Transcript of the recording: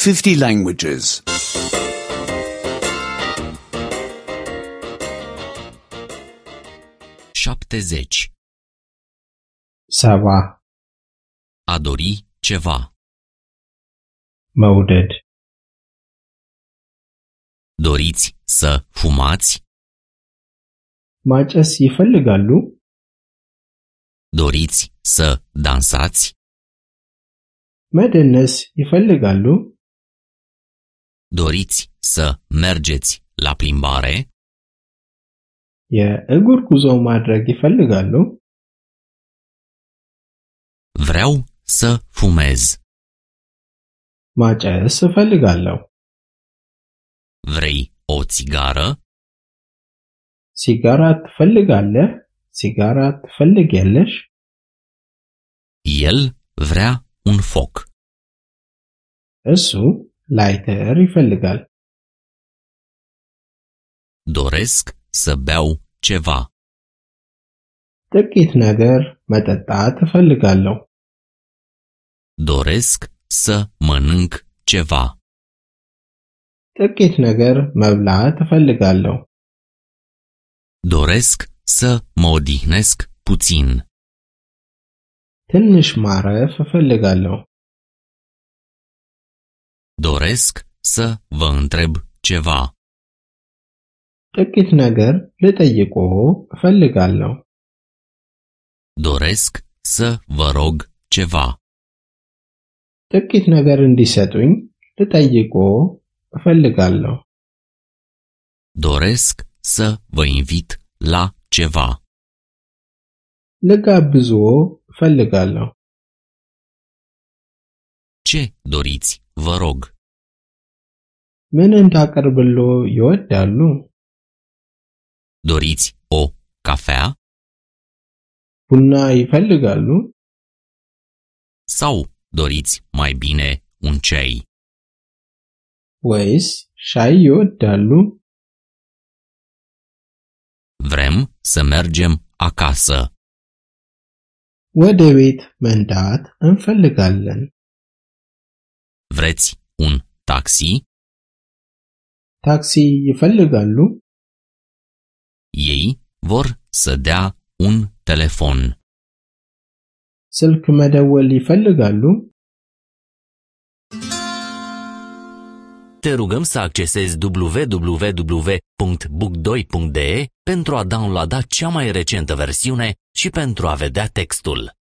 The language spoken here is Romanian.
50 languages. 70. 70. A dori ceva. مودد. Doriți să fumați? ማጨስ ይፈልጋሉ? Doriți să dansați? መደነስ ይፈልጋሉ? Doriți să mergeți la plimbare? የእግር ጉዞ ማድረግ ይፈልጋሉ? Vreau să fumez. ማጨስ እፈልጋለሁ። Vrei o țigară? ሲጋራ ትፈልጋለህ? ሲጋራ ትፈልጊያለሽ? El vrea un foc. እሱ ላይተር ይፈልጋል። Doresc să beau ceva. ጥቂት ነገር መጠጣት እፈልጋለሁ። Doresc să mănânc ceva. ጥቂት ነገር መብላት እፈልጋለሁ። Doresc să mă odihnesc puțin. ትንሽ ማረፍ እፈልጋለሁ። Doresc să vă întreb ceva. ጥቂት ነገር ልጠይቅዎ እፈልጋለሁ። Doresc să vă rog ceva. ጥቂት ነገር እንዲሰጡኝ ልጠይቅዎ እፈልጋለሁ። Doresc să vă invit la ceva. ልጋብዝዎ እፈልጋለሁ። Ce doriți, vă rog? ምን እንዳቀርብልዎ ይወዳሉ? Doriți o cafea? ቡና ይፈልጋሉ? Sau doriți mai bine un ceai? ወይስ ሻይ ይወዳሉ? Vrem să mergem acasă. ወደ ቤት መንዳት እንፈልጋለን። Vreți un taxi? ታክሲ ይፈልጋሉ? Ei vor să dea un telefon. ስልክ መደወል ይፈልጋሉ? Te rugăm să accesezi www.book2.de pentru a downloada cea mai recentă versiune și pentru a vedea textul.